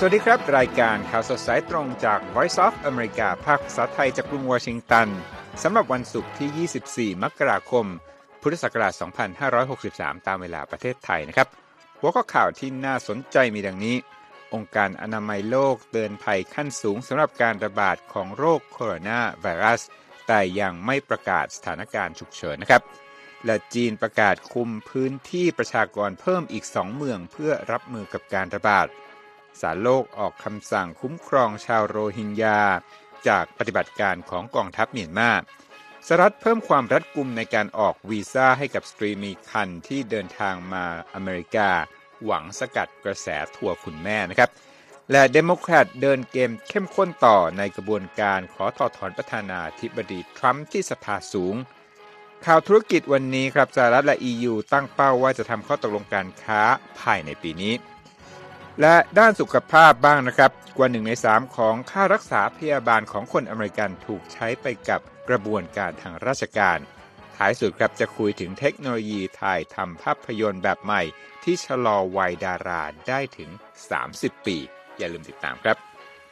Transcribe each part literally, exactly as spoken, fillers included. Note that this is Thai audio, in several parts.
วัสดีครับรายการข่าวสดสายตรงจาก Voice of America ภาคภาษาไทยจากกรุงวอชิงตันสำหรับวันศุกร์ที่ยี่สิบสี่มกราคมพุทธศักราชสองพันห้าร้อยหกสิบสามตามเวลาประเทศไทยนะครับหัวข้อข่าวที่น่าสนใจมีดังนี้องค์การอนามัยโลกเตือนภัยขั้นสูงสำหรับการระบาดของโรคโคโรนาไวรัสแต่ยังไม่ประกาศสถานการณ์ฉุกเฉินนะครับและจีนประกาศคุมพื้นที่ประชากรเพิ่มอีกสองเมืองเพื่อรับมือกับการระบาดศาลโลกออกคำสั่งคุ้มครองชาวโรฮิงญาจากปฏิบัติการของกองทัพเมียนมาสหรัฐเพิ่มความรัดกุมในการออกวีซ่าให้กับสตรีมีครรภ์ที่เดินทางมาอเมริกาหวังสกัดกระแสทัวร์คุณแม่นะครับและเดโมแครตเดินเกมเข้มข้นต่อในกระบวนการขอถอดถอนประธานาธิบดีทรัมป์ที่สภาสูงข่าวธุรกิจวันนี้ครับสหรัฐและ อี ยู ตั้งเป้าว่าจะทำข้อตกลงการค้าภายในปีนี้และด้านสุขภาพบ้างนะครับกว่าหนึ่งในสามของค่ารักษาพยาบาลของคนอเมริกันถูกใช้ไปกับกระบวนการทางราชการท้ายสุดครับจะคุยถึงเทคโนโลยีถ่ายทำภาพยนตร์แบบใหม่ที่ชะลอวัยดาราได้ถึงสามสิบปีอย่าลืมติดตามครับ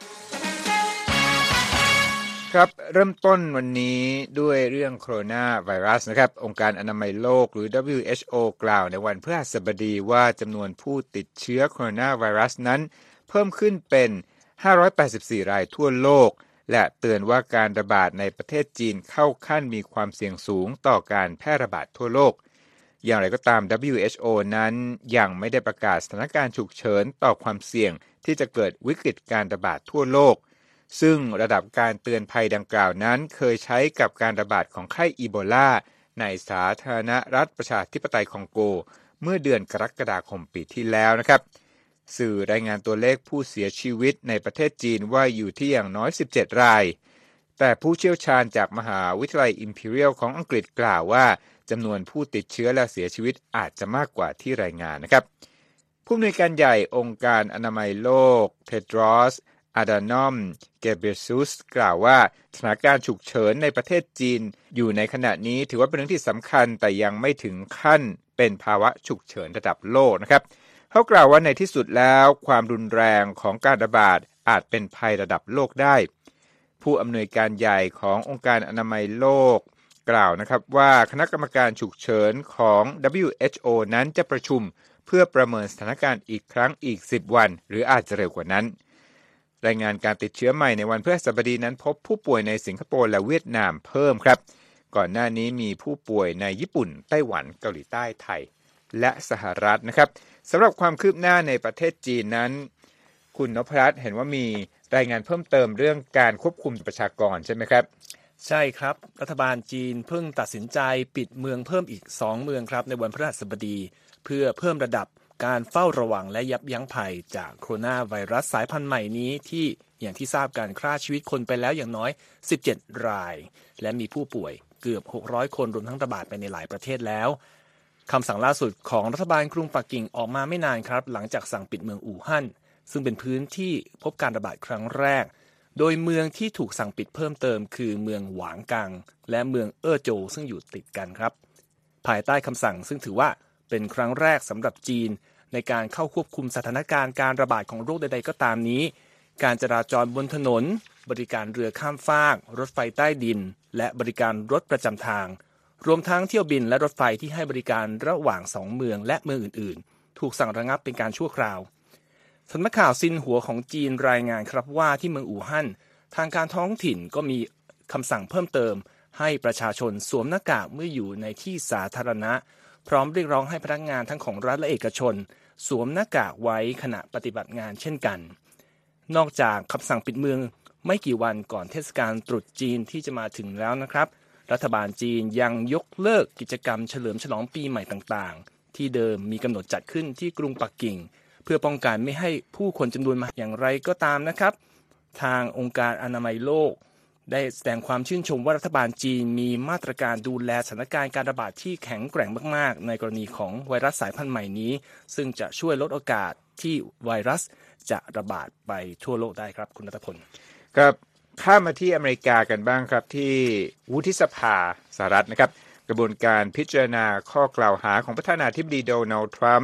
ครับเริ่มต้นวันนี้ด้วยเรื่องโคโรนาไวรัสนะครับองค์การอนามัยโลกหรือ ดับเบิลยู เอช โอ กล่าวในวันพฤหัสบดีว่าจำนวนผู้ติดเชื้อโคโรนาไวรัสนั้นเพิ่มขึ้นเป็นห้าร้อยแปดสิบสี่รายทั่วโลกและเตือนว่าการระบาดในประเทศจีนเข้าขั้นมีความเสี่ยงสูงต่อการแพร่ระบาดทั่วโลกอย่างไรก็ตาม ดับเบิลยู เอช โอ นั้นยังไม่ได้ประกาศสถานการณ์ฉุกเฉินต่อความเสี่ยงที่จะเกิดวิกฤตการระบาดทั่วโลกซึ่งระดับการเตือนภัยดังกล่าวนั้นเคยใช้กับการระบาดของไข้อีโบลาในสาธารณรัฐประชาธิปไตยคองโกเมื่อเดือนกรกฎาคมปีที่แล้วนะครับสื่อรายงานตัวเลขผู้เสียชีวิตในประเทศจีนว่าอยู่ที่อย่างน้อยสิบเจ็ดรายแต่ผู้เชี่ยวชาญจากมหาวิทยาลัย Imperial ของอังกฤษกล่าวว่าจำนวนผู้ติดเชื้อและเสียชีวิตอาจจะมากกว่าที่รายงานนะครับผู้อำนวยการใหญ่องค์การอนามัยโลกเทดรอสอาดานอมเกเบซุสกล่าวว่าสถานการณ์ฉุกเฉินในประเทศจีนอยู่ในขณะนี้ถือว่าเป็นเรื่องที่สำคัญแต่ยังไม่ถึงขั้นเป็นภาวะฉุกเฉินระดับโลกนะครับเขากล่าวว่าในที่สุดแล้วความรุนแรงของการระบาดอาจเป็นภัยระดับโลกได้ผู้อำนวยการใหญ่ขององค์การอนามัยโลกกล่าวนะครับว่าคณะกรรมการฉุกเฉินของ ดับเบิลยู เอช โอ นั้นจะประชุมเพื่อประเมินสถานการณ์อีกครั้งอีกสิบวันหรืออาจจะเร็วกว่านั้นรายงานการติดเชื้อใหม่ในวันพฤหัสบดีนั้นพบผู้ป่วยในสิงคโปร์และเวียดนามเพิ่มครับก่อนหน้านี้มีผู้ป่วยในญี่ปุ่นไต้หวันเกาหลีใต้ไทยและสหรัฐนะครับสำหรับความคืบหน้าในประเทศจีนนั้นคุณนพรัตน์เห็นว่ามีรายงานเพิ่มเติมเรื่องการควบคุมประชากรใช่ไหมครับใช่ครับรัฐบาลจีนเพิ่งตัดสินใจปิดเมืองเพิ่มอีกสองเมืองครับในวันพฤหัสบดีเพื่อเพิ่มระดับการเฝ้าระวังและยับยั้งภัยจากโคโรนาไวรัสสายพันธุ์ใหม่นี้ที่อย่างที่ทราบการฆ่าชีวิตคนไปแล้วอย่างน้อยสิบเจ็ดรายและมีผู้ป่วยเกือบหกร้อยคนรวมทั้งระบาดไปในหลายประเทศแล้วคำสั่งล่าสุดของรัฐบาลกรุงปักกิ่งออกมาไม่นานครับหลังจากสั่งปิดเมืองอู่ฮั่นซึ่งเป็นพื้นที่พบการระบาดครั้งแรกโดยเมืองที่ถูกสั่งปิดเพิ่มเติมคือเมืองหวางกังและเมืองเอ้อโจวซึ่งอยู่ติดกันครับภายใต้คำสั่งซึ่งถือว่าเป็นครั้งแรกสำหรับจีนในการเข้าควบคุมสถานการณ์การระบาดของโรคใดๆก็ตามนี้การจราจรบนถนนบริการเรือข้ามฟากรถไฟใต้ดินและบริการรถประจำทางรวมทั้งเที่ยวบินและรถไฟที่ให้บริการระหว่างสองเมืองและเมืองอื่นๆถูกสั่งระงับเป็นการชั่วคราวสำนักข่าวซินหัวของจีนรายงานครับว่าที่เมืองอู่ฮั่นทางการท้องถิ่นก็มีคำสั่งเพิ่มเติมให้ประชาชนสวมหน้ากากเมื่ออยู่ในที่สาธารณะพร้อมเรียกร้องให้พนักงานทั้งของรัฐและเอกชนสวมหน้ากากไว้ขณะปฏิบัติงานเช่นกันนอกจากคำสั่งปิดเมืองไม่กี่วันก่อนเทศกาลตรุษจีนที่จะมาถึงแล้วนะครับรัฐบาลจีนยังยกเลิกกิจกรรมเฉลิมฉลองปีใหม่ต่างๆที่เดิมมีกำหนดจัดขึ้นที่กรุงปักกิ่งเพื่อป้องกันไม่ให้ผู้คนจำนวนมากอย่างไรก็ตามนะครับทางองค์การอนามัยโลกได้แสดงความชื่นชมว่ารัฐบาลจีนมีมาตรการดูแลสถานการณ์การระบาดที่แข็งแกร่งมากๆในกรณีของไวรัสสายพันธุ์ใหม่นี้ซึ่งจะช่วยลดโอกาสที่ไวรัสจะระบาดไปทั่วโลกได้ครับคุณณัฐพลครับข้ามมาที่อเมริกากันบ้างครับที่วุฒิสภาสหรัฐนะครับกระบวนการพิจารณาข้อกล่าวหาของประธานาธิบดีโดนัลด์ทรัมป์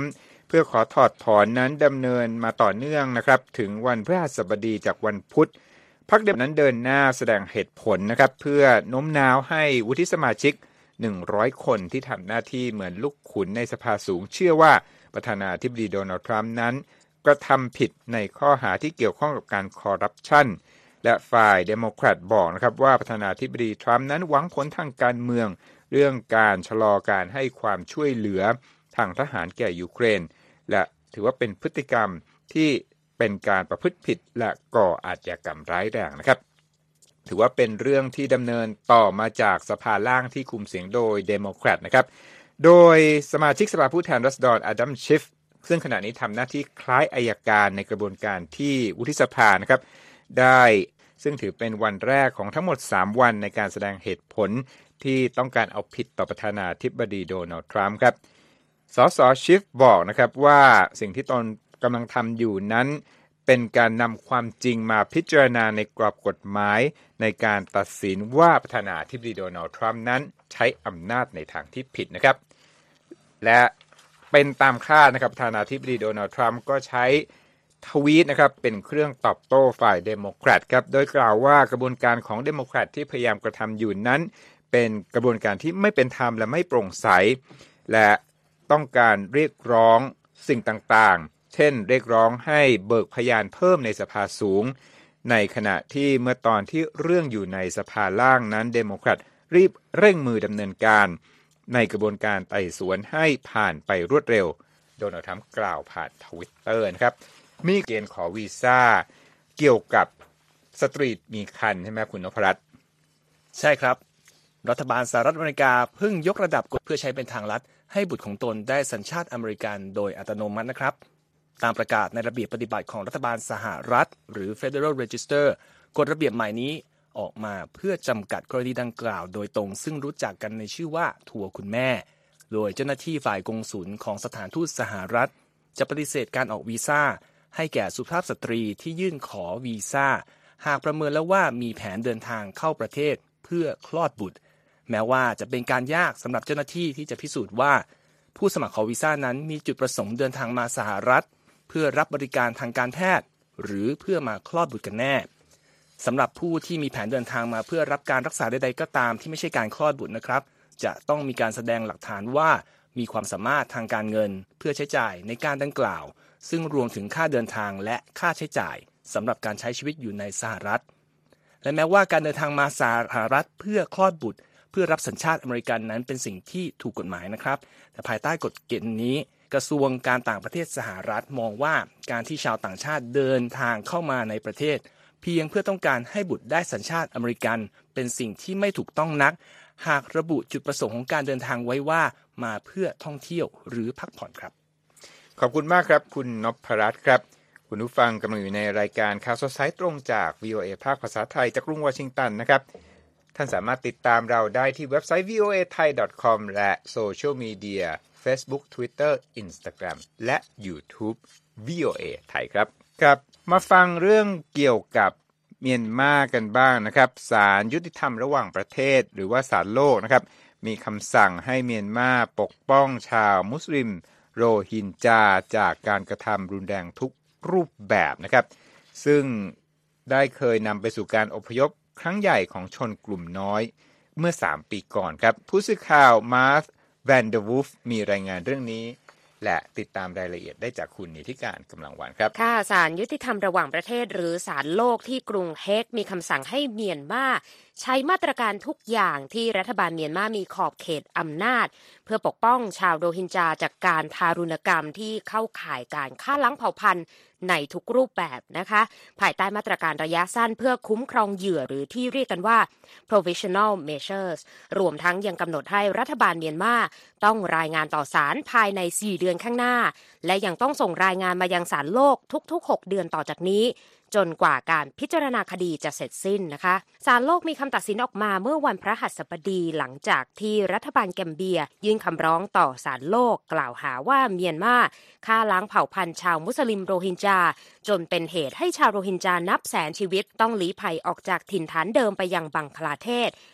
เพื่อขอถอดถอนนั้นดำเนินมาต่อเนื่องนะครับถึงวันพฤหัสบดีจากวันพุธพรรคเดโมแครตนั้นเดินหน้าแสดงเหตุผลนะครับเพื่อโน้มน้าวให้วุฒิสมาชิกหนึ่งร้อยคนที่ทำหน้าที่เหมือนลูกขุนในสภาสูงเชื่อว่าประธานาธิบดีโดนัลด์ทรัมป์นั้นกระทำผิดในข้อหาที่เกี่ยวข้องกับการคอร์รัปชันและฝ่ายเดโมแครตบอกนะครับว่าประธานาธิบดีทรัมป์นั้นหวังผลทางการเมืองเรื่องการชะลอการให้ความช่วยเหลือทางทหารแก่ยูเครนและถือว่าเป็นพฤติกรรมที่เป็นการประพฤติผิดและก่ออาชญากรรมร้ายแรงนะครับถือว่าเป็นเรื่องที่ดำเนินต่อมาจากสภาล่างที่คุมเสียงโดยเดโมแครตนะครับโดยสมาชิกสภาผู้แทนราษฎรอดัมชิฟซึ่งขณะนี้ทำหน้าที่คล้ายอัยการในกระบวนการที่วุฒิสภานะครับได้ซึ่งถือเป็นวันแรกของทั้งหมดสามวันในการแสดงเหตุผลที่ต้องการเอาผิดต่อประธานาธิบดีโดนัลด์ทรัมป์ครับสสชิฟบอกนะครับว่าสิ่งที่ตนกำลังทำอยู่นั้นเป็นการนำความจริงมาพิจารณาในกรอบกฎหมายในการตัดสินว่าประธานาธิบดีโดนัลด์ทรัมป์นั้นใช้อำนาจในทางที่ผิดนะครับและเป็นตามคาดนะครับประธานาธิบดีโดนัลด์ทรัมป์ก็ใช้ทวีตนะครับเป็นเครื่องตอบโต้ฝ่ายเดโมแครตครับโดยกล่าวว่ากระบวนการของเดโมแครตที่พยายามกระทำอยู่นั้นเป็นกระบวนการที่ไม่เป็นธรรมและไม่โปร่งใสและต้องการเรียกร้องสิ่งต่างๆเช่นเรียกร้องให้เบิกพยานเพิ่มในสภาสูงในขณะที่เมื่อตอนที่เรื่องอยู่ในสภาล่างนั้นเดโมแครตรีบเร่งมือดำเนินการในกระบวนการไต่สวนให้ผ่านไปรวดเร็วโดนัลด์ทรัมป์กล่าวผ่าน Twitter นะครับมีเกณฑ์ขอวีซ่าเกี่ยวกับสตรีทมีคันใช่ไหมคุณนพรัตน์ใช่ครับรัฐบาลสหรัฐอเมริกาเพิ่งยกระดับกฎเพื่อใช้เป็นทางลัดให้บุตรของตนได้สัญชาติอเมริกันโดยอัตโนมัตินะครับตามประกาศในระเบียบปฏิบัติของรัฐบาลสหรัฐหรือ Federal Register กฎระเบียบใหม่นี้ออกมาเพื่อจำกัดกรณีดังกล่าวโดยตรงซึ่งรู้จักกันในชื่อว่าทัวร์คุณแม่โดยเจ้าหน้าที่ฝ่ายกงสุลของสถานทูตสหรัฐจะปฏิเสธการออกวีซ่าให้แก่สุภาพสตรีที่ยื่นขอวีซ่าหากประเมินแล้วว่ามีแผนเดินทางเข้าประเทศเพื่อคลอดบุตรแม้ว่าจะเป็นการยากสำหรับเจ้าหน้าที่ที่จะพิสูจน์ว่าผู้สมัครขอวีซ่านั้นมีจุดประสงค์เดินทางมาสหรัฐเพื่อรับบริการทางการแพทย์หรือเพื่อมาคลอดบุตรกันแน่สำหรับผู้ที่มีแผนเดินทางมาเพื่อรับการรักษาใดๆก็ตามที่ไม่ใช่การคลอดบุตรนะครับจะต้องมีการแสดงหลักฐานว่ามีความสามารถทางการเงินเพื่อใช้จ่ายในการดังกล่าวซึ่งรวมถึงค่าเดินทางและค่าใช้จ่ายสำหรับการใช้ชีวิตอยู่ในสหรัฐและแม้ว่าการเดินทางมาสหรัฐเพื่อคลอดบุตรเพื่อรับสัญชาติอเมริกันนั้นเป็นสิ่งที่ถูกกฎหมายนะครับแต่ภายใต้กฎเกณฑ์นี้กระทรวงการต่างประเทศสหรัฐมองว่าการที่ชาวต่างชาติเดินทางเข้ามาในประเทศเพียงเพื่อต้องการให้บุตรได้สัญชาติอเมริกันเป็นสิ่งที่ไม่ถูกต้องนักหากระบุจุดประสงค์ของการเดินทางไว้ว่ามาเพื่อท่องเที่ยวหรือพักผ่อนครับขอบคุณมากครับคุณนพรัตน์ครับคุณผู้ฟังกำลังอยู่ในรายการข่าวสดสายตรงจาก วี โอ เอ ภาคภาษาไทยจากกรุงวอชิงตันนะครับท่านสามารถติดตามเราได้ที่เว็บไซต์ วี โอ เอ ไทย ดอท คอม และโซเชียลมีเดีย Facebook Twitter Instagram และ YouTube วี โอ เอ ไทยครับครับมาฟังเรื่องเกี่ยวกับเมียนมากันบ้างนะครับศาลยุติธรรมระหว่างประเทศหรือว่าศาลโลกนะครับมีคำสั่งให้เมียนมาปกป้องชาวมุสลิมโรฮิงญาจากการกระทำรุนแรงทุกรูปแบบนะครับซึ่งได้เคยนำไปสู่การอพยพครั้งใหญ่ของชนกลุ่มน้อยเมื่อสามปีก่อนครับผู้สื่อข่าวมาร์ธแวนเดอร์วูฟมีรายงานเรื่องนี้และติดตามรายละเอียดได้จากคุณนิติการกำลังวันครับค่ะศาลยุติธรรมระหว่างประเทศหรือศาลโลกที่กรุงเฮกมีคำสั่งให้เมียนมาใช้มาตรการทุกอย่างที่รัฐบาลเมียนมามีขอบเขตอำนาจเพื่อปกป้องชาวโรฮิงญาจากการทารุณกรรมที่เข้าข่ายการฆ่าล้างเผ่าพันธุ์ในทุกรูปแบบนะคะภายใต้มาตรการระยะสั้นเพื่อคุ้มครองเหยื่อหรือที่เรียกกันว่า provisional measures รวมทั้งยังกำหนดให้รัฐบาลเมียนมาต้องรายงานต่อศาลภายในสี่เดือนข้างหน้าและยังต้องส่งรายงานมายังศาลโลกทุกๆหกเดือนต่อจากนี้จนกว่าการพิจารณาคดีจะเสร็จสิ้นนะคะศาลโลกมีคำตัดสินออกมาเมื่อวันพฤหัสบดีหลังจากที่รัฐบาลแกมเบียยื่นคำร้องต่อศาลโลกกล่าวหาว่าเมียนมาฆ่าล้างเผ่าพันธุ์ชาวมุสลิมโรฮิงญาจนเป็นเหตุให้ชาวโรฮิงญานับแสนชีวิตต้องลี้ภัยออกจากถิ่นฐานเดิมไปยังบังคลาเทศ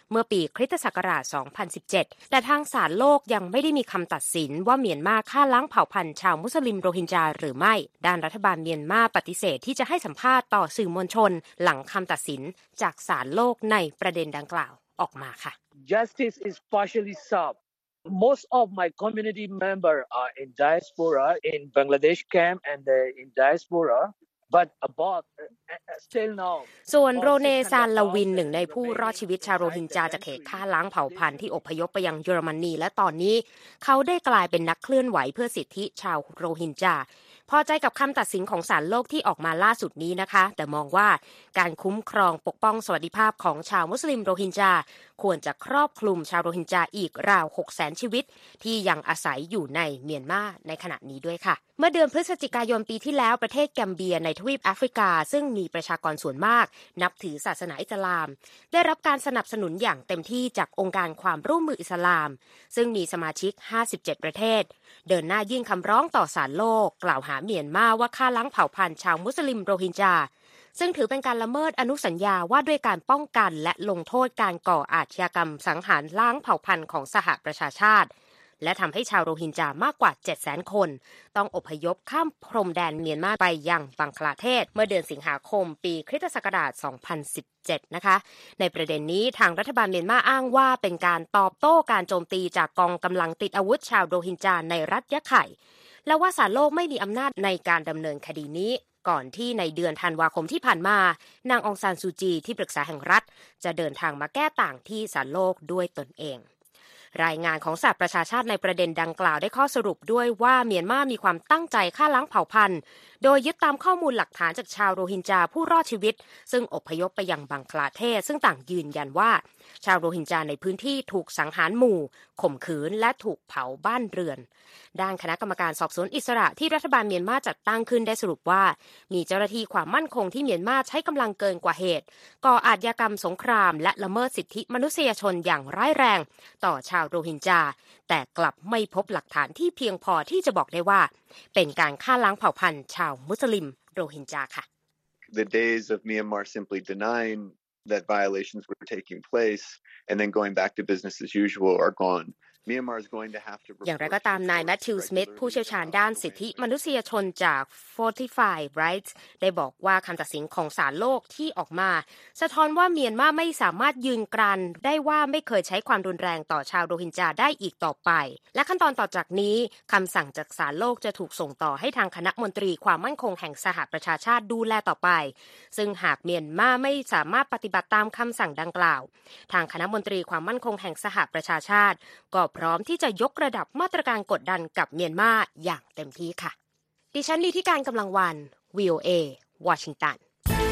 เมื่อปีคริสตศักราช สองพันสิบเจ็ด แต่ทางศาลโลกยังไม่ได้มีคำตัดสินว่าเมียนมาฆ่าล้างเผ่าพันธุ์ชาวมุสลิมโรฮิงญาหรือไม่ด้านรัฐบาลเมียนมาปฏิเสธที่จะให้สัมภาษณ์ต่อสื่อมวลชนหลังคำตัดสินจากศาลโลกในประเด็นดังกล่าวออกมาค่ะ Justice is partially served. Most of my community members are in diaspora, in Bangladesh camp and uh, in diaspora, but about uh, still now. ส่วนโรเนซานลาวินหนึ่งในผู้รอดชีวิตชาวโรฮิงญาจากเหตุฆ่าล้างเผ่าพันธุ์ที่อพยพไปยังเยอรมนีและตอนนี้เขาได้กลายเป็นนักเคลื่อนไหวเพื่อสิทธิชาวโรฮิงญาพอใจกับคำตัดสินของศาลโลกที่ออกมาล่าสุดนี้นะคะแต่มองว่าการคุ้มครองปกป้องสวัสดิภาพของชาวมุสลิมโรฮิงญาควรจะครอบคลุมชาวโรฮิงญาอีกราว หกแสน ชีวิตที่ยังอาศัยอยู่ในเมียนมาในขณะนี้ด้วยค่ะเมื่อเดือนพฤศจิกายนปีที่แล้วประเทศแกมเบียในทวีปแอฟริกาซึ่งมีประชากรส่วนมากนับถือศาสนาอิสลามได้รับการสนับสนุนอย่างเต็มที่จากองค์การความร่วมมืออิสลามซึ่งมีสมาชิกห้าสิบเจ็ดประเทศเดินหน้ายื่นคำร้องต่อศาลโลกกล่าวหาเมียนมาว่าฆ่าล้างเผ่าพันธุ์ชาวมุสลิมโรฮิงญาซึ่งถือเป็นการละเมิดอนุสัญญาว่าด้วยการป้องกันและลงโทษการก่ออาชญากรรมสังหารล้างเผ่าพันธุ์ของสหประชาชาติและทำให้ชาวโรฮิงญามากกว่า เจ็ดแสน คนต้องอพยพข้ามพรมแดนเมียนมาไปยังบังคลาเทศเมื่อเดือนสิงหาคมปีคริสตศักราช สองพันสิบเจ็ด นะคะในประเด็นนี้ทางรัฐบาลเมียนมาอ้างว่าเป็นการตอบโต้การโจมตีจากกองกำลังติดอาวุธชาวโรฮิงญาในรัฐยะไข่และว่าศาลโลกไม่มีอำนาจในการดำเนินคดีนี้ก่อนที่ในเดือนธันวาคมที่ผ่านมานางองซานซูจีที่ปรึกษาแห่งรัฐจะเดินทางมาแก้ต่างที่ศาลโลกด้วยตนเองรายงานของสหประชาชาติในประเด็นดังกล่าวได้ข้อสรุปด้วยว่าเมียนมามีความตั้งใจฆ่าล้างเผ่าพันธุ์โดยยึดตามข้อมูลหลักฐานจากชาวโรฮิงญาผู้รอดชีวิตซึ่งอพยพไปยังบังคลาเทศซึ่งต่างยืนยันว่าชาวโรฮิงญาในพื้นที่ถูกสังหารหมู่ข่มขืนและถูกเผาบ้านเรือนด้านคณะกรรมการสอบสวนอิสระที่รัฐบาลเมียนมาจัดตั้งขึ้นได้สรุปว่ามีเจ้าหน้าที่ความมั่นคงที่เมียนมาใช้กำลังเกินกว่าเหตุก่ออาชญากรรมสงครามและละเมิดสิทธิมนุษยชนอย่างร้ายแรงต่อชาวโรฮิงญาแต่กลับไม่พบหลักฐานที่เพียงพอที่จะบอกได้ว่าเป็นการฆ่าล้างเผ่าพันธุ์ชาวมุสลิมโรฮิงญาค่ะ The days of Myanmar simply denying that violations were taking place and then going back to business as usual are gone. อย่างไรก็ตามนายแมทธิวสมิธผู้เชี่ยวชาญด้านสิทธิมนุษยชนจาก Fortify Rights ได้บอกว่าคำตัดสินของศาลโลกที่ออกมาสะท้อนว่าเมียนมาไม่สามารถยืนกรานได้ว่าไม่เคยใช้ความรุนแรงต่อชาวโรฮิงญาได้อีกต่อไปและขั้นตอนต่อจากนี้คำสั่งจากศาลโลกจะถูกส่งต่อให้ทางคณะมนตรีความมั่นคงแห่งสหประชาชาติดูแลต่อไปซึ่งหากเมียนมาไม่สามารถปฏิบัติตามคำสั่งดังกล่าวทางคณะมนตรีความมั่นคงแห่งสหประชาชาติก็พร้อมที่จะยกระดับมาตรการกดดันกับเมียนมาอย่างเต็มที่ค่ะดิฉันลีธิการกำลังวัน วี โอ เอ วอชิงตัน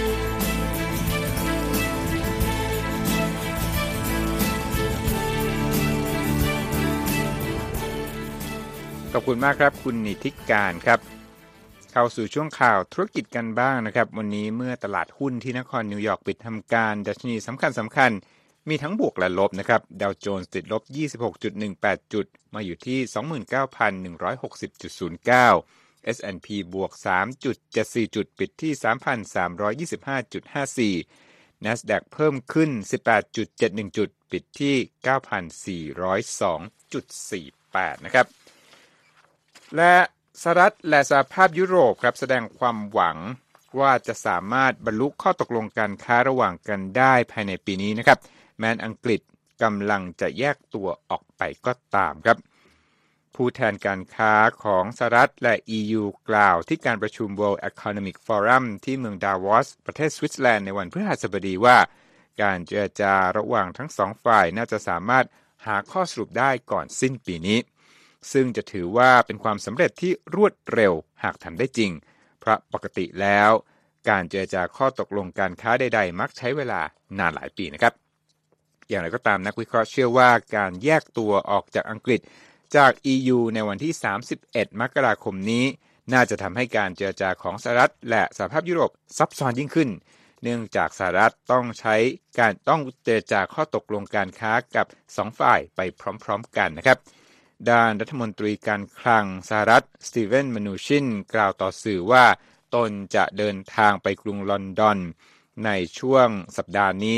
ขอบคุณมากครับคุณนิติการครับเข้าสู่ช่วงข่าวธุรกิจกันบ้างนะครับวันนี้เมื่อตลาดหุ้นที่นครนิวยอร์กปิดทำการดัชนีสำคัญสำคัญมีทั้งบวกและลบนะครับดาวโจนส์ติดลบ ยี่สิบหกจุดหนึ่งแปด จุดมาอยู่ที่ สองหมื่นเก้าพันหนึ่งร้อยหกสิบจุดศูนย์เก้า เอส แอนด์ พี บวก สามจุดเจ็ดสี่ จุดปิดที่ สามพันสามร้อยยี่สิบห้าจุดห้าสี่ NASDAQ เพิ่มขึ้น สิบแปดจุดเจ็ดหนึ่ง จุดปิดที่ เก้าพันสี่ร้อยสองจุดสี่แปด นะครับและสหรัฐและสหภาพยุโรปครับแสดงความหวังว่าจะสามารถบรรลุข้อตกลงการค้าระหว่างกันได้ภายในปีนี้นะครับแม้อังกฤษกำลังจะแยกตัวออกไปก็ตามครับผู้แทนการค้าของสหรัฐและ อี ยู กล่าวที่การประชุม World Economic Forum ที่เมืองดาวอสประเทศสวิตเซอร์แลนด์ในวันพฤหัสบดีว่าการเจรจาระหว่างทั้งสองฝ่ายน่าจะสามารถหาข้อสรุปได้ก่อนสิ้นปีนี้ซึ่งจะถือว่าเป็นความสำเร็จที่รวดเร็วหากทำได้จริงเพราะปกติแล้วการเจรจาข้อตกลงการค้าใดๆมักใช้เวลานานหลายปีนะครับอย่างไรก็ตามนักวิเคราะห์เชื่อว่าการแยกตัวออกจากอังกฤษจาก อี ยู ในวันที่สามสิบเอ็ดมกราคมนี้น่าจะทำให้การเจรจาของสหรัฐและสหภาพยุโรปซับซ้อนยิ่งขึ้นเนื่องจากสหรัฐต้องใช้การต้องเจรจาข้อตกลงการค้ากับสองฝ่ายไปพร้อมๆกันนะครับด้านรัฐมนตรีการคลังสหรัฐสตีเวนมนูชินกล่าวต่อสื่อว่าตนจะเดินทางไปกรุงลอนดอนในช่วงสัปดาห์นี้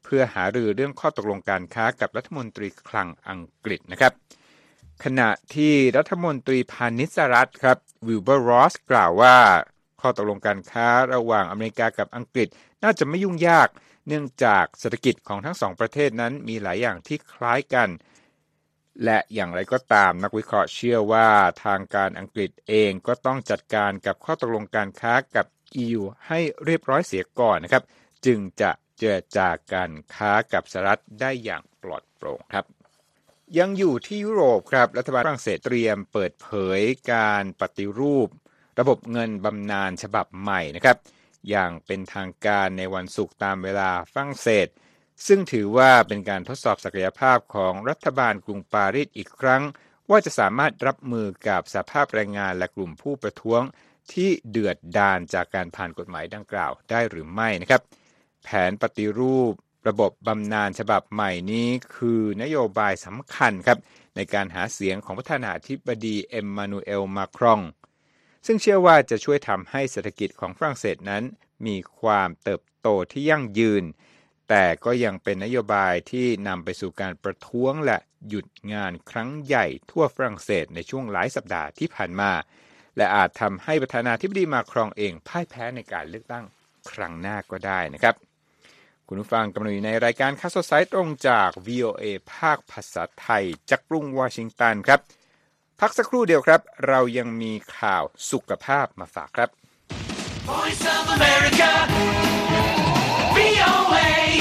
เพื่อหารือเรื่องข้อตกลงการค้ากับรัฐมนตรีคลังอังกฤษนะครับขณะที่รัฐมนตรีพาณิชย์สหรัฐครับวิลเบอร์รอสกล่าวว่าข้อตกลงการค้าระหว่างอเมริกากับอังกฤษน่าจะไม่ยุ่งยากเนื่องจากเศรษฐกิจของทั้งสองประเทศนั้นมีหลายอย่างที่คล้ายกันและอย่างไรก็ตามนักวิเคราะห์เชื่อว่าทางการอังกฤษเองก็ต้องจัดการกับข้อตกลงการค้ากับ อี ยู ให้เรียบร้อยเสียก่อนนะครับจึงจะเจรจาการค้ากับสหรัฐได้อย่างปลอดโปร่งครับยังอยู่ที่ยุโรปครับรัฐบาลฝรั่งเศสเตรียมเปิดเผยการปฏิรูประบบเงินบำนาญฉบับใหม่นะครับอย่างเป็นทางการในวันศุกร์ตามเวลาฝรั่งเศสซึ่งถือว่าเป็นการทดสอบศักยภาพของรัฐบาลกรุงปารีสอีกครั้งว่าจะสามารถรับมือกับสภาพแรงงานและกลุ่มผู้ประท้วงที่เดือดดาลจากการผ่านกฎหมายดังกล่าวได้หรือไม่นะครับแผนปฏิรูประบบบำนาญฉบับใหม่นี้คือนโยบายสำคัญครับในการหาเสียงของประธานาธิบดีเอ็มมานูเอลมาครองซึ่งเชื่อว่าจะช่วยทำให้เศรษฐกิจของฝรั่งเศสนั้นมีความเติบโตที่ยั่งยืนแต่ก็ยังเป็นนโยบายที่นำไปสู่การประท้วงและหยุดงานครั้งใหญ่ทั่วฝรั่งเศสในช่วงหลายสัปดาห์ที่ผ่านมาและอาจทำให้ประธานาธิบดีมาครองเองพ่ายแพ้ในการเลือกตั้งครั้งหน้าก็ได้นะครับคุณผู้ฟังกำลังอยู่ในรายการข่าวสดสายตรงจาก วี โอ เอ ภาคภาษาไทยจากกรุงวอชิงตันครับพักสักครู่เดียวครับเรายังมีข่าวสุขภาพมาฝากครับ Voice of America วี โอ เอ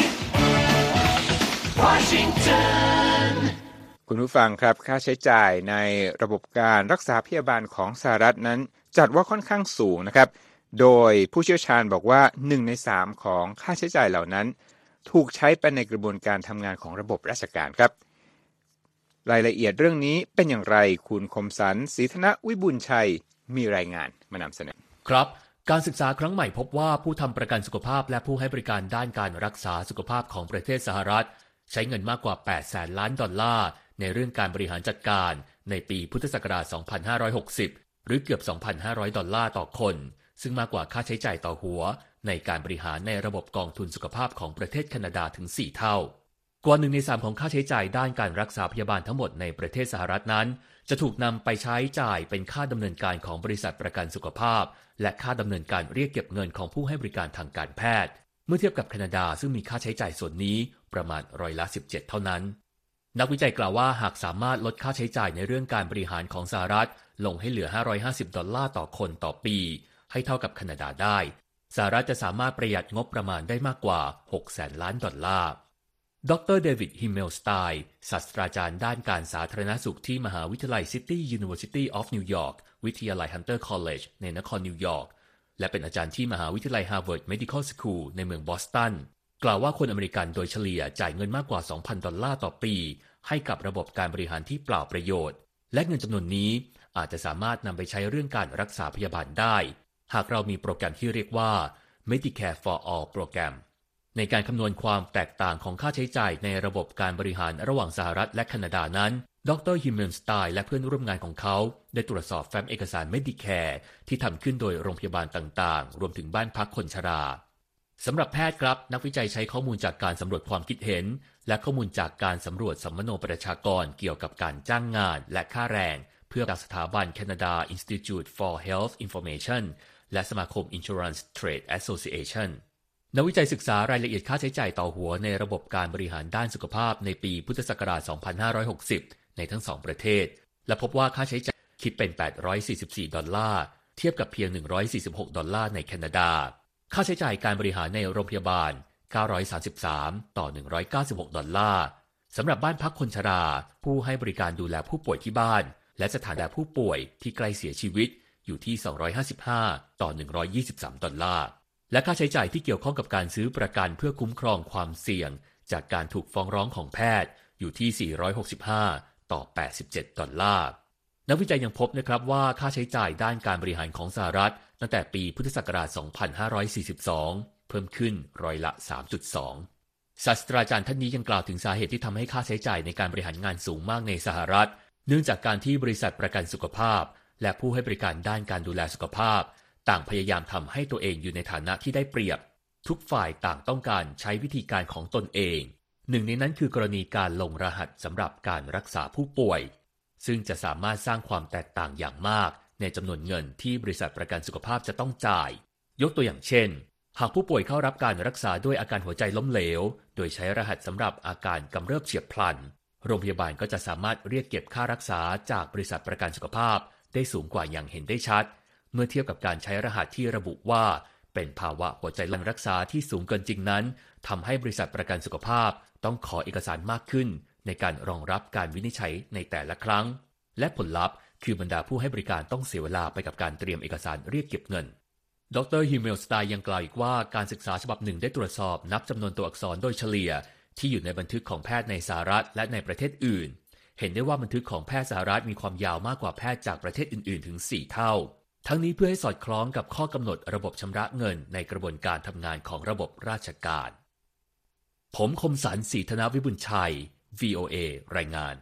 Washington คุณผู้ฟังครับค่าใช้จ่ายในระบบการรักษาพยาบาลของสหรัฐนั้นจัดว่าค่อนข้างสูงนะครับโดยผู้เชี่ยวชาญบอกว่าหนึ่งในสามของค่าใช้จ่ายเหล่านั้นถูกใช้ไปในกระบวนการทำงานของระบบราชการครับรายละเอียดเรื่องนี้เป็นอย่างไรคุณคมสันต์ศรีธนวิบูลย์ชัยมีรายงานมานำเสนอครับการศึกษาครั้งใหม่พบว่าผู้ทำประกันสุขภาพและผู้ให้บริการด้านการรักษาสุขภาพของประเทศสหรัฐใช้เงินมากกว่าแปดแสนล้านดอลลาร์ในเรื่องการบริหารจัดการในปีพุทธศักราชสองพันห้าร้อยหกสิบหรือเกือบ สองพันห้าร้อย ดอลลาร์ต่อคนซึ่งมากกว่าค่าใช้จ่ายต่อหัวในการบริหารในระบบกองทุนสุขภาพของประเทศแคนาดาถึงสี่เท่ากว่าหนึ่งในสามของค่าใช้จ่ายด้านการรักษาพยาบาลทั้งหมดในประเทศสหรัฐนั้นจะถูกนำไปใช้จ่ายเป็นค่าดำเนินการของบริษัทประกันสุขภาพและค่าดำเนินการเรียกเก็บเงินของผู้ให้บริการทางการแพทย์เมื่อเทียบกับแคนาดาซึ่งมีค่าใช้จ่ายส่วนนี้ประมาณร้อยละสิบเจ็ดเท่านั้นนักวิจัยกล่าวว่าหากสามารถลดค่าใช้จ่ายในเรื่องการบริหารของสหรัฐลงให้เหลือห้าร้อยห้าสิบดอลลาร์ต่อคนต่อปีให้เท่ากับแคนาดาได้สหรัฐจะสามารถประหยัดงบประมาณได้มากกว่าหกแสนล้านดอลลาร์ดรเดวิดฮิมเมลสไตน์ศาสตราจารย์ด้านการสาธารณสุขที่มหาวิทยาลัย City University of New York วิทยาลัย Hunter College ในนครนิวยอร์กและเป็นอาจารย์ที่มหาวิทยาลัย Harvard Medical School ในเมืองบอสตันกล่าวว่าคนอเมริกันโดยเฉลี่ยจ่ายเงินมากกว่า สองพัน ดอลลาร์ต่อปีให้กับระบบการบริหารที่เปล่าประโยชน์และเงินจำนวนนี้อาจจะสามารถนำไปใช้เรื่องการรักษาพยาบาลได้หากเรามีโปรแกรมที่เรียกว่า Medicare for All โปรแกรมในการคำนวณความแตกต่างของค่าใช้จ่ายในระบบการบริหารระหว่างสหรัฐและแคนาดานั้นดรฮิมเมลสไตน์และเพื่อนร่วมงานของเขาได้ตรวจสอบแฟ้มเอกสาร Medicare ที่ทำขึ้นโดยโรงพยาบาลต่างๆรวมถึงบ้านพักคนชราสำหรับแพทย์ครับนักวิจัยใช้ข้อมูลจากการสำรวจความคิดเห็นและข้อมูลจากการสำรวจสัมมโนประชากรเกี่ยวกับการจ้างงานและค่าแรงเพื่อจากสถาบัน Canada Institute for Health Information และสมาคม Insurance Trade Association นักวิจัยศึกษารายละเอียดค่าใช้จ่ายต่อหัวในระบบการบริหารด้านสุขภาพในปีพุทธศักราชสองพันห้าร้อยหกสิบในทั้งสองประเทศและพบว่าค่าใช้จ่ายคิดเป็นแปดร้อยสี่สิบสี่ดอลลาร์เทียบกับเพียงหนึ่งร้อยสี่สิบหกดอลลาร์ในแคนาดาค่าใช้จ่ายการบริหารในโรงพยาบาลเก้าร้อยสามสิบสามต่อหนึ่งร้อยเก้าสิบหกดอลลาร์สำหรับบ้านพักคนชราผู้ให้บริการดูแลผู้ป่วยที่บ้านและสถานดูแลผู้ป่วยที่ใกล้เสียชีวิตอยู่ที่สองร้อยห้าสิบห้าต่อหนึ่งร้อยยี่สิบสามดอลลาร์และค่าใช้จ่ายที่เกี่ยวข้องกับการซื้อประกันเพื่อคุ้มครองความเสี่ยงจากการถูกฟ้องร้องของแพทย์อยู่ที่สี่ร้อยหกสิบห้าต่อแปดสิบเจ็ดดอลลาร์นักวิจัยยังพบนะครับว่าค่าใช้จ่ายด้านการบริหารของสหรัฐตั้งแต่ปีพุทธศักราชสองพันห้าร้อยสี่สิบสองเพิ่มขึ้นร้อยละ สามจุดสอง ศาสตราจารย์ท่านนี้ยังกล่าวถึงสาเหตุที่ทำให้ค่าใช้จ่ายในการบริหารงานสูงมากในสหรัฐเนื่องจากการที่บริษัทประกันสุขภาพและผู้ให้บริการด้านการดูแลสุขภาพต่างพยายามทำให้ตัวเองอยู่ในฐานะที่ได้เปรียบทุกฝ่ายต่างต้องการใช้วิธีการของตนเองหนึ่งในนั้นคือกรณีการลงรหัสสำหรับการรักษาผู้ป่วยซึ่งจะสามารถสร้างความแตกต่างอย่างมากในจำนวนเงินที่บริษัทประกันสุขภาพจะต้องจ่ายยกตัวอย่างเช่นหากผู้ป่วยเข้ารับการรักษาด้วยอาการหัวใจล้มเหลวโดยใช้รหัสสำหรับอาการกำเริบเฉียบพลันโรงพยาบาลก็จะสามารถเรียกเก็บค่ารักษาจากบริษัทประกันสุขภาพได้สูงกว่าอย่างเห็นได้ชัดเมื่อเทียบกับการใช้รหัสที่ระบุว่าเป็นภาวะหัวใจหลังรักษาที่สูงเกินจริงนั้นทำให้บริษัทประกันสุขภาพต้องขอเอกสารมากขึ้นในการรองรับการวินิจฉัยในแต่ละครั้งและผลลัพธ์คือบรรดาผู้ให้บริการต้องเสียเวลาไปกับการเตรียมเอกสารเรียกเก็บเงินดรฮิมเมลสไตน์ยังกล่าวอีกว่าการศึกษาฉบับหนึ่งได้ตรวจสอบนับจำนวนตัวอักษรโดยเฉลี่ยที่อยู่ในบันทึกของแพทย์ในสหรัฐและในประเทศอื่นเห็นได้ว่าบันทึกของแพทย์สหรัฐมีความยาวมากกว่าแพทย์จากประเทศอื่นๆถึงสี่เท่าทั้งนี้เพื่อให้สอดคล้องกับข้อกำหนดระบบชำระเงินในกระบวนการทำงานของระบบราชการผมคมสันต์ ศรีธนวิบุญชัย วี โอ เอ รายงาน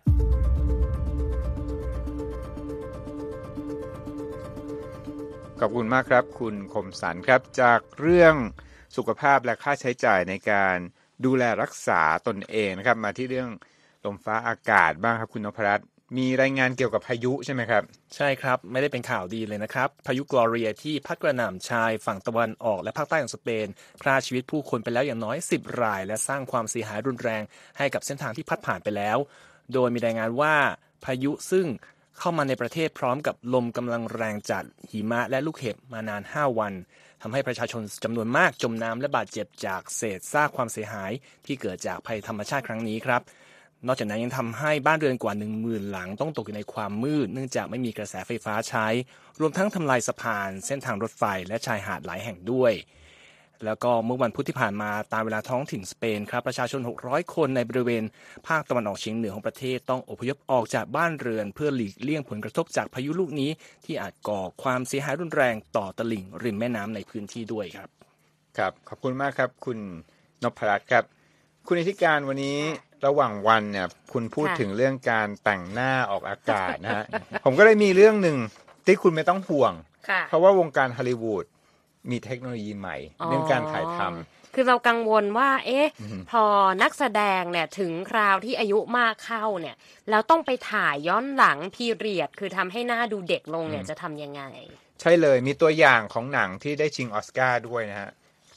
ขอบคุณมากครับคุณคมสันต์ครับจากเรื่องสุขภาพและค่าใช้จ่ายในการดูแลรักษาตนเองนะครับมาที่เรื่องลมฟ้าอากาศบ้างครับคุณนพรัตน์มีรายงานเกี่ยวกับพายุใช่ไหมครับใช่ครับไม่ได้เป็นข่าวดีเลยนะครับพายุกลอเรียที่พัดกระหน่ำชายฝั่งตะวันออกและภาคใต้ของสเปนฆ่าชีวิตผู้คนไปแล้วอย่างน้อยสิบรายและสร้างความเสียหายรุนแรงให้กับเส้นทางที่พัดผ่านไปแล้วโดยมีรายงานว่าพายุซึ่งเข้ามาในประเทศพร้อมกับลมกำลังแรงจัดหิมะและลูกเห็บมานานห้าวันทำให้ประชาชนจำนวนมากจมน้ำและบาดเจ็บจากเศษซากความเสียหายที่เกิดจากภัยธรรมชาติครั้งนี้ครับนอกจากนั้นยังทำให้บ้านเรือนกว่า หนึ่งหมื่น หลังต้องตกอยู่ในความมืดเนื่องจากไม่มีกระแสไฟฟ้าใช้รวมทั้งทำลายสะพานเส้นทางรถไฟและชายหาดหลายแห่งด้วยแล้วก็เมื่อวันพุธที่ผ่านมาตามเวลาท้องถิ่นสเปนครับประชาชนหกร้อยคนในบริเวณภาคตะวันออกเฉียงเหนือของประเทศต้องอพยพออกจากบ้านเรือนเพื่อหลีกเลี่ยงผลกระทบจากพายุลูกนี้ที่อาจก่อความเสียหายรุนแรงต่อตลิ่งริมแม่น้ำในพื้นที่ด้วยครับครับขอบคุณมากครับคุณนพรัตน์ครับคุณอธิการวันนี้ระหว่างวันเนี่ยคุณพูดถึงเรื่องการแต่งหน้าออกอากาศนะฮะ ผมก็เลยมีเรื่องหนึ่งที่คุณไม่ต้องห่วงเพราะว่าวงการฮอลลีวูดมีเทคโนโลยีใหม่เรื่องการถ่ายทำคือเรากังวลว่าเอ๊ะพอนักแสดงเนี่ยถึงคราวที่อายุมากเข้าเนี่ยแล้วต้องไปถ่ายย้อนหลังพีเรียดคือทำให้หน้าดูเด็กลงเนี่ยจะทำยังไงใช่เลยมีตัวอย่างของหนังที่ได้ชิงออสการ์ด้วยนะฮะ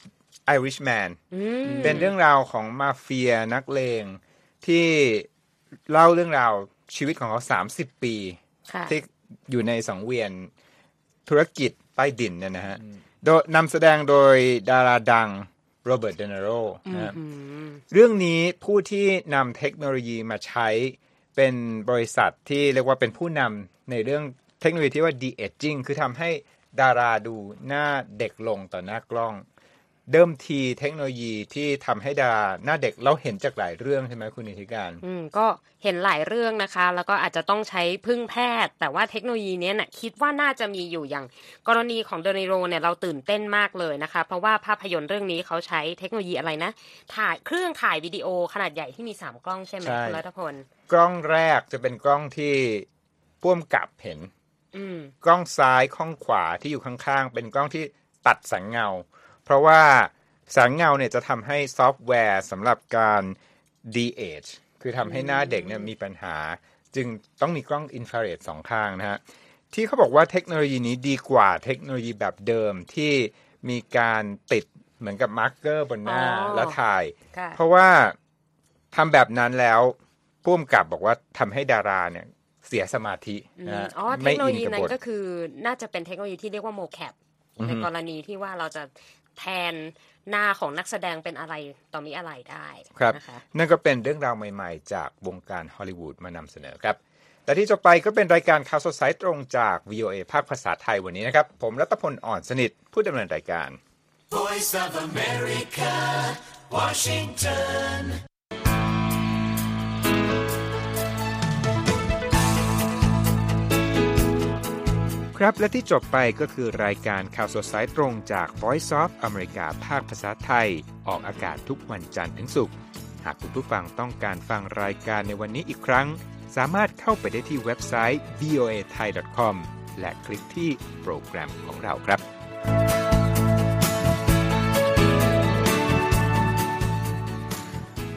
Irishman เป็นเรื่องราวของมาเฟียนักเลงที่เล่าเรื่องราวชีวิตของเขาสามสิบปีที่อยู่ในสังเวียนธุรกิจใต้ดินเนี่ยนะฮะโดยนำแสดงโดยดาราดังโรเบิร์ต เดนิโรนะเรื่องนี้ผู้ที่นำเทคโนโลยีมาใช้เป็นบริษัทที่เรียกว่าเป็นผู้นำในเรื่องเทคโนโลยีที่ว่า de-aging คือทำให้ดาราดูหน้าเด็กลงต่อหน้ากล้องเดิมทีเทคโนโลยีที่ทำให้ดาราหน้าเด็กเราเห็นจากหลายเรื่องใช่ไหมคุณนิติการอืมก็เห็นหลายเรื่องนะคะแล้วก็อาจจะต้องใช้พึ่งแพทย์แต่ว่าเทคโนโลยีนี้น่ะคิดว่าน่าจะมีอยู่อย่างกรณีของเดนิโรเนี่ยเราตื่นเต้นมากเลยนะคะเพราะว่าภาพยนตร์เรื่องนี้เขาใช้เทคโนโลยีอะไรนะถ่ายเครื่องถ่ายวิดีโอขนาดใหญ่ที่มีสามกล้องใช่ไหมคุณรัตพลกล้องแรกจะเป็นกล้องที่พ่วงกับเห็นกล้องซ้ายกล้องขวาที่อยู่ข้างๆเป็นกล้องที่ตัดแสงเงาเพราะว่าแสงเงาเนี่ยจะทำให้ซอฟต์แวร์สำหรับการ de-age คือทำให้หน้าเด็กเนี่ยมีปัญหาจึงต้องมีกล้องอินฟราเรดสองข้างนะฮะที่เขาบอกว่าเทคโนโลยีนี้ดีกว่าเทคโนโลยีแบบเดิมที่มีการติดเหมือนกับมาร์กเกอร์บนหน้าแล้วถ่ายเพราะว่าทำแบบนั้นแล้วผู้กำกับบอกว่าทำให้ดาราเนี่ยเสียสมาธินะอ๋อเทคโนโลยีนั้นก็คือน่าจะเป็นเทคโนโลยีที่เรียกว่าโมแคปในกรณีที่ว่าเราจะแทนหน้าของนักแสดงเป็นอะไรต่อมีอะไรได้ครับนะคะนั่นก็เป็นเรื่องราวใหม่ๆจากวงการฮอลลีวูดมานำเสนอครับและที่จะไปก็เป็นรายการข่าวสดสายตรงจาก วี โอ เอ ภาคภาษาไทยวันนี้นะครับผมรัตพลอ่อนสนิทผู้ดำเนินรายการ Voice of America Washingtonครับและที่จบไปก็คือรายการข่าวสดสายตรงจาก Voice of America ภาคภาษาไทยออกอากาศทุกวันจันทร์ถึงศุกร์หากคุณผู้ฟังต้องการฟังรายการในวันนี้อีกครั้งสามารถเข้าไปได้ที่เว็บไซต์ วี โอ เอ ไทย ดอท คอม และคลิกที่โปรแกรมของเราครับ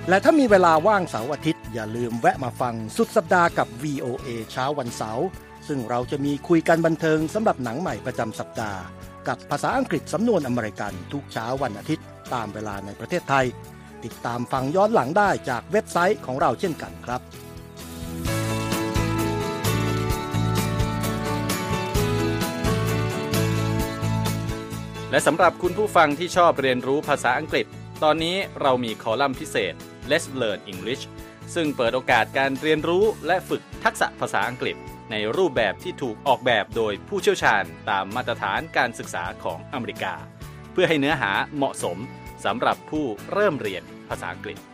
และถ้ามีเวลาว่างเสาร์อาทิตย์อย่าลืมแวะมาฟังสุดสัปดาห์กับ วี โอ เอ เช้าวันเสาร์ซึ่งเราจะมีคุยกันบันเทิงสำหรับหนังใหม่ประจำสัปดาห์กับภาษาอังกฤษสำนวนอเมริกันทุกเช้าวันอาทิตย์ตามเวลาในประเทศไทยติดตามฟังย้อนหลังได้จากเว็บไซต์ของเราเช่นกันครับและสำหรับคุณผู้ฟังที่ชอบเรียนรู้ภาษาอังกฤษตอนนี้เรามีคอลัมน์พิเศษ Let's Learn English ซึ่งเปิดโอกาสการเรียนรู้และฝึกทักษะภาษาอังกฤษในรูปแบบที่ถูกออกแบบโดยผู้เชี่ยวชาญตามมาตรฐานการศึกษาของอเมริกาเพื่อให้เนื้อหาเหมาะสมสำหรับผู้เริ่มเรียนภาษาอังกฤษ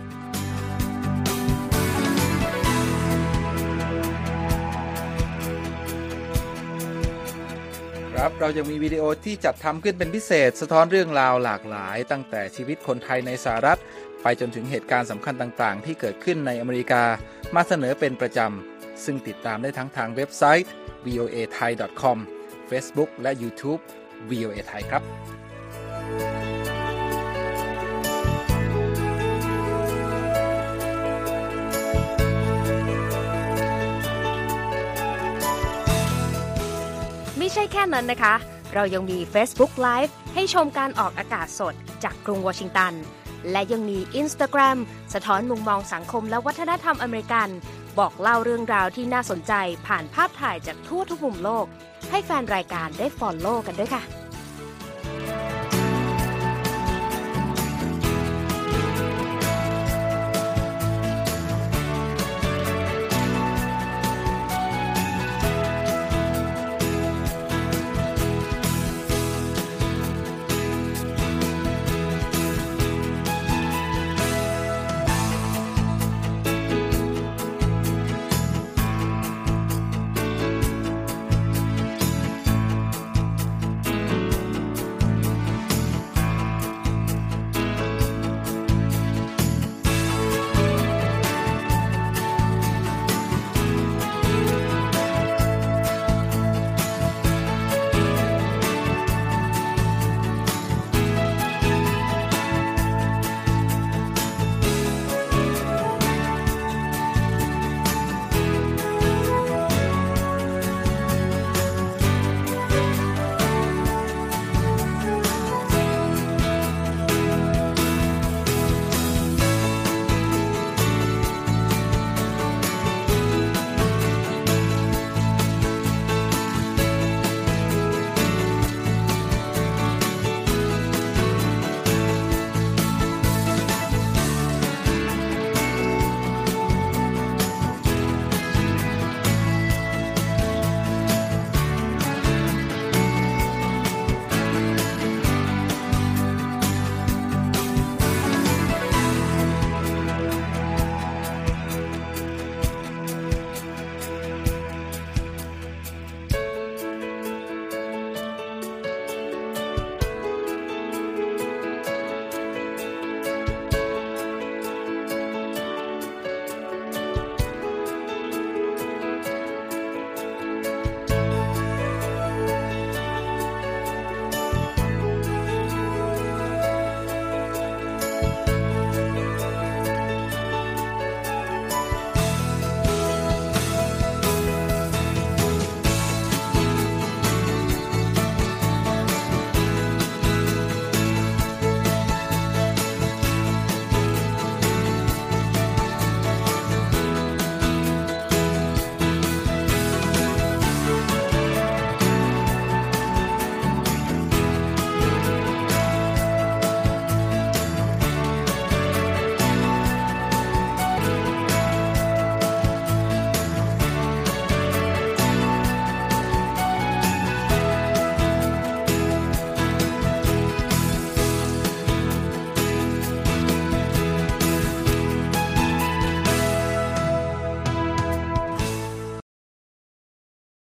ครับเรายังมีวิดีโอที่จัดทำขึ้นเป็นพิเศษสะท้อนเรื่องราวหลากหลายตั้งแต่ชีวิตคนไทยในสหรัฐไปจนถึงเหตุการณ์สำคัญต่างๆที่เกิดขึ้นในอเมริกามาเสนอเป็นประจำซึ่งติดตามได้ทั้งทางเว็บไซต์ วี โอ เอ ไทย ดอท คอม Facebook และ YouTube วี โอ เอ ไทยครับไม่ใช่แค่นั้นนะคะเรายังมี Facebook Live ให้ชมการออกอากาศสดจากกรุงวอชิงตันและยังมี Instagram สะท้อนมุมมองสังคมและวัฒนธรรมอเมริกันบอกเล่าเรื่องราวที่น่าสนใจผ่านภาพถ่ายจากทั่วทุกมุมโลกให้แฟนรายการได้ follow กันด้วยค่ะ